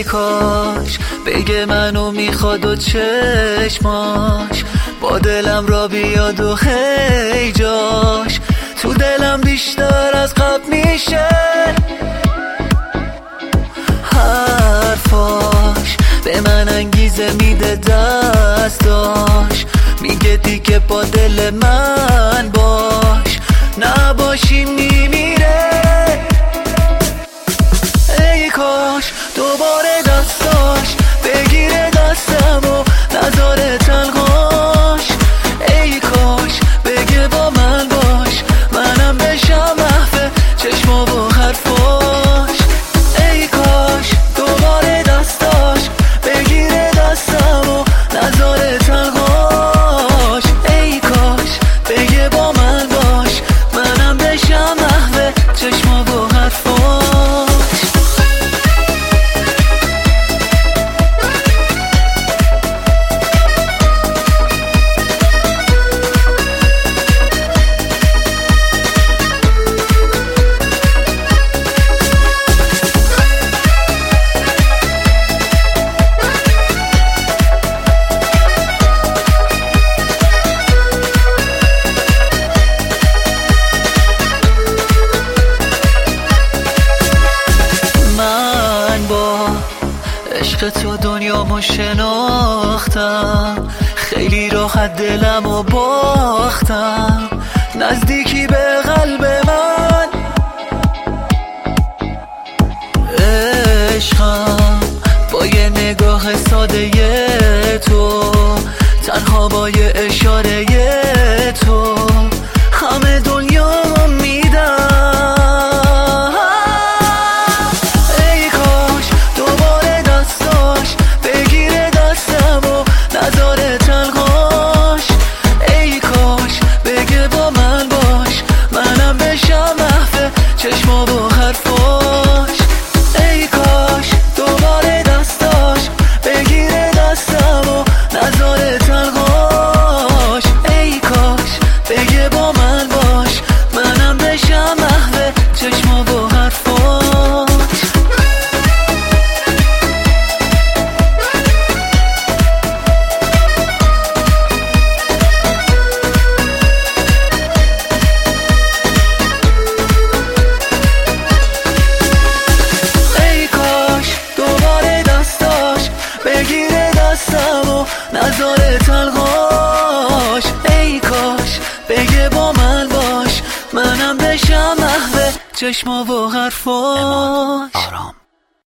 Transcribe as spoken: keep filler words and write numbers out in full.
کاش بگه منو میخواد و چشماش با دلم را بیاد و خیلی جاش تو دلم بیشتر از قبل میشه. حرفاش به من انگیزه میده، دستاش میگه دیگه با دل من باش، نباشی میمیره. ای کاش دوباره دستاش بگیره دستم و نذاره تنهاش. ای کاش بگه با من باش، منم بشم محو چشما و حرفاش. ای کاش دوباره دستاش بگیره دستم و نذاره تنهاش. ای کاش بگه با من باش، منم بشم محو چشما و حرفاش. عشق تو دنیامو شناختم، خیلی راحت دلمو باختم، نزدیکی به قلب من. عشقم با یه نگاه ساده تو، تنها با یه اشاره تو همه دنیامو میدم. چشما و حرفاش. ای کاش دوباره دستاش بگیره دستم و نذاره تنهاش. ای کاش بگه با من باش، منم بشم محو چشما و حرفاش. نذاره تنهاش. ای کاش بگه با من باش، منم بشم محو چشما و حرفاش. آرام